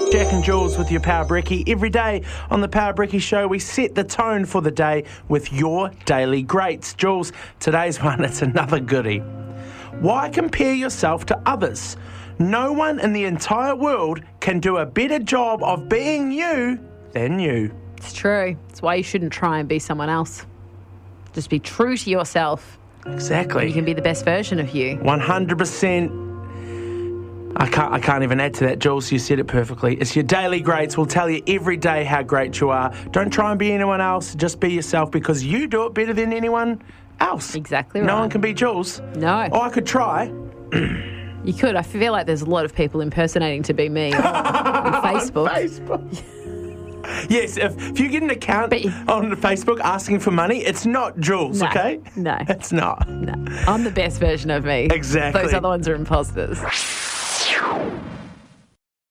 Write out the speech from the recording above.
Jack and Jules with your Power Brekkie. Every day on the Power Brekkie Show, we set the tone for the day with your daily greats. Jules, today's one, it's another goodie. Why compare yourself to others? No one in the entire world can do a better job of being you than you. It's true. It's why you shouldn't try and be someone else. Just be true to yourself. Exactly. You can be the best version of you. 100%. I can't even add to that, Jules. You said it perfectly. It's your daily greats. We'll tell you every day how great you are. Don't try and be anyone else. Just be yourself because you do it better than anyone else. Exactly right. No one can be Jules. No. Oh, I could try. You could. I feel like there's a lot of people impersonating to be me on Facebook. Yes, if you get an account on Facebook asking for money, it's not Jules, okay? No. It's not. No. I'm the best version of me. Exactly. Those other ones are imposters.